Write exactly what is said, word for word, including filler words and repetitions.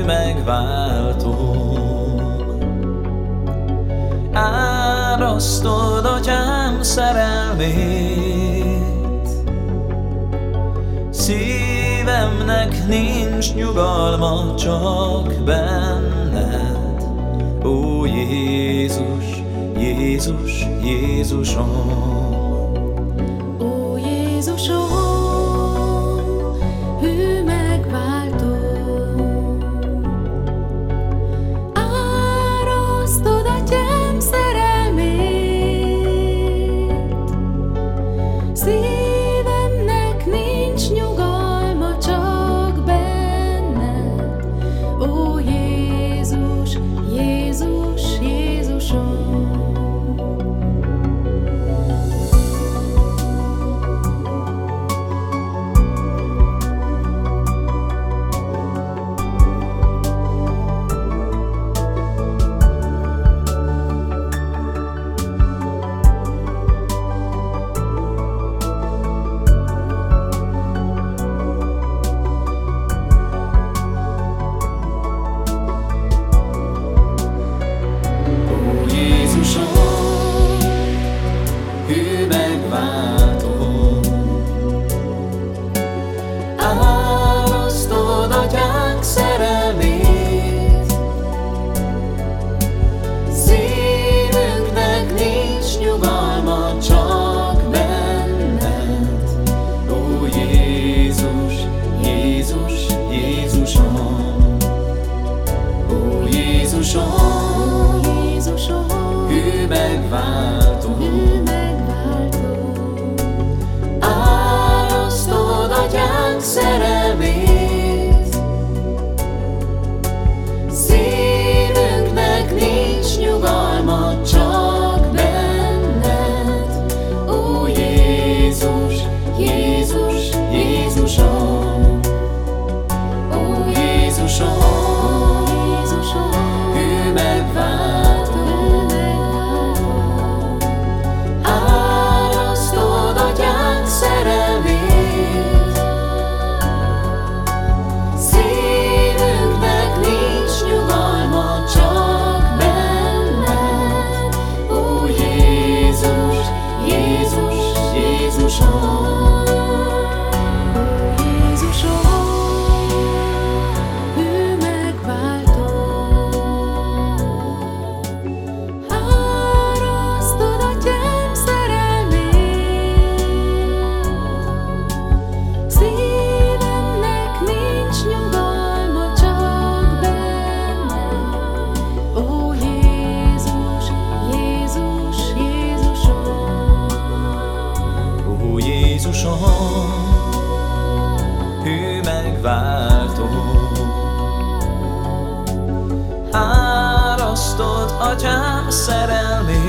hű megváltóm. Árasztod, Atyám, szerelmét, szívemnek nincs nyugalma, csak benned. Ó Jézus, Jézus, Jézusom. Ó Jézusom, hű megváltó, árasztod, Atyám, szerelmét, szívemnek nincs nyugalma, csak benned. Ó Jézus, Jézus, Jézusom. Hű megváltó, árasztod, Atyánk, szerelmét, szívünknek nincs nyugalma, csak benned. Ó Jézus, Jézus, Jézusom. Ó Jézusom, Jézusom, hű megváltó, hű megváltó, árasztod, Atyánk, szerelmét, szívünknek nincs nyugalma, csak benned. Ó Jézus, Jézus, Jézusom. Ó Jézusom, Jézusom, hű megváltó, hű megváltó, árasztod, Atyánk, szerelmét, szívünknek nincs nyugalma, csak benned. Ó Jézus, Jézus, Jézusom. Jézusom, hű megváltó, árasztod, Atyám, szerelmét, szívemnek nincs nyugalma, csak benned. Ó Jézus, Jézus, Jézusom. Ó Jézusom, hű megváltó, árasztod, Atyám, szerelmét,